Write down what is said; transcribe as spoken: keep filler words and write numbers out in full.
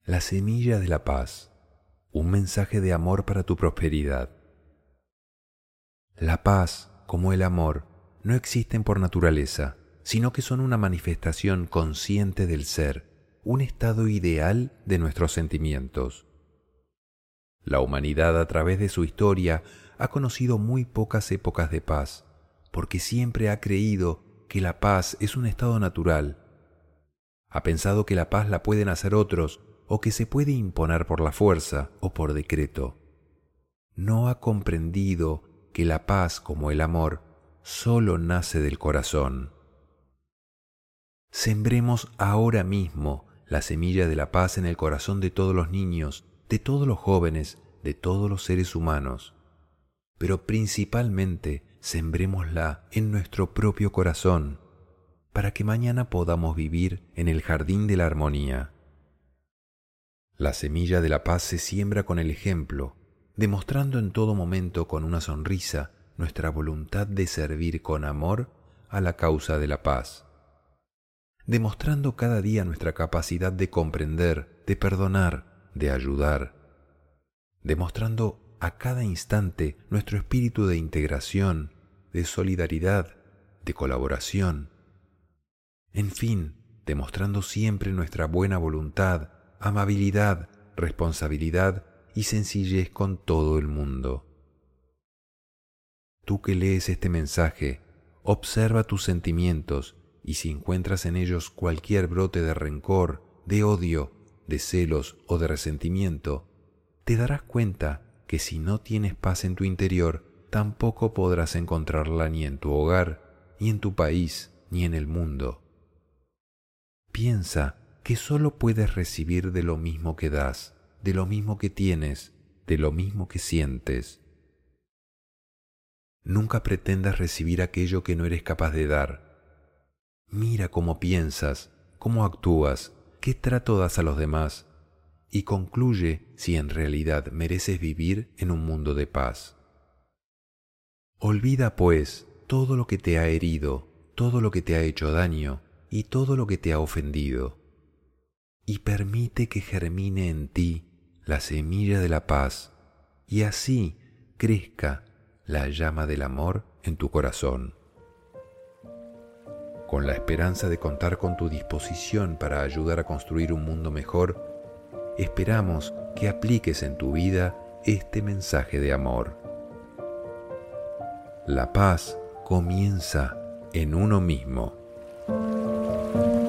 La semilla de la paz, un mensaje de amor para tu prosperidad. La paz, como el amor, no existen por naturaleza, sino que son una manifestación consciente del ser, un estado ideal de nuestros sentimientos. La humanidad, a través de su historia, ha conocido muy pocas épocas de paz, porque siempre ha creído que la paz es un estado natural. Ha pensado que la paz la pueden hacer otros o que se puede imponer por la fuerza o por decreto. No ha comprendido que la paz, como el amor, solo nace del corazón. Sembremos ahora mismo la semilla de la paz en el corazón de todos los niños, de todos los jóvenes, de todos los seres humanos. Pero principalmente sembrémosla en nuestro propio corazón, para que mañana podamos vivir en el jardín de la armonía. La semilla de la paz se siembra con el ejemplo, demostrando en todo momento con una sonrisa nuestra voluntad de servir con amor a la causa de la paz, demostrando cada día nuestra capacidad de comprender, de perdonar, de ayudar, demostrando a cada instante nuestro espíritu de integración, de solidaridad, de colaboración, en fin, demostrando siempre nuestra buena voluntad, amabilidad, responsabilidad y sencillez con todo el mundo. Tú que lees este mensaje, observa tus sentimientos y si encuentras en ellos cualquier brote de rencor, de odio, de celos o de resentimiento, te darás cuenta que si no tienes paz en tu interior, tampoco podrás encontrarla ni en tu hogar, ni en tu país, ni en el mundo. Piensa que solo puedes recibir de lo mismo que das, de lo mismo que tienes, de lo mismo que sientes. Nunca pretendas recibir aquello que no eres capaz de dar. Mira cómo piensas, cómo actúas, qué trato das a los demás y concluye si en realidad mereces vivir en un mundo de paz. Olvida, pues, todo lo que te ha herido, todo lo que te ha hecho daño y todo lo que te ha ofendido, y permite que germine en ti la semilla de la paz, y así crezca la llama del amor en tu corazón. Con la esperanza de contar con tu disposición para ayudar a construir un mundo mejor, esperamos que apliques en tu vida este mensaje de amor. La paz comienza en uno mismo.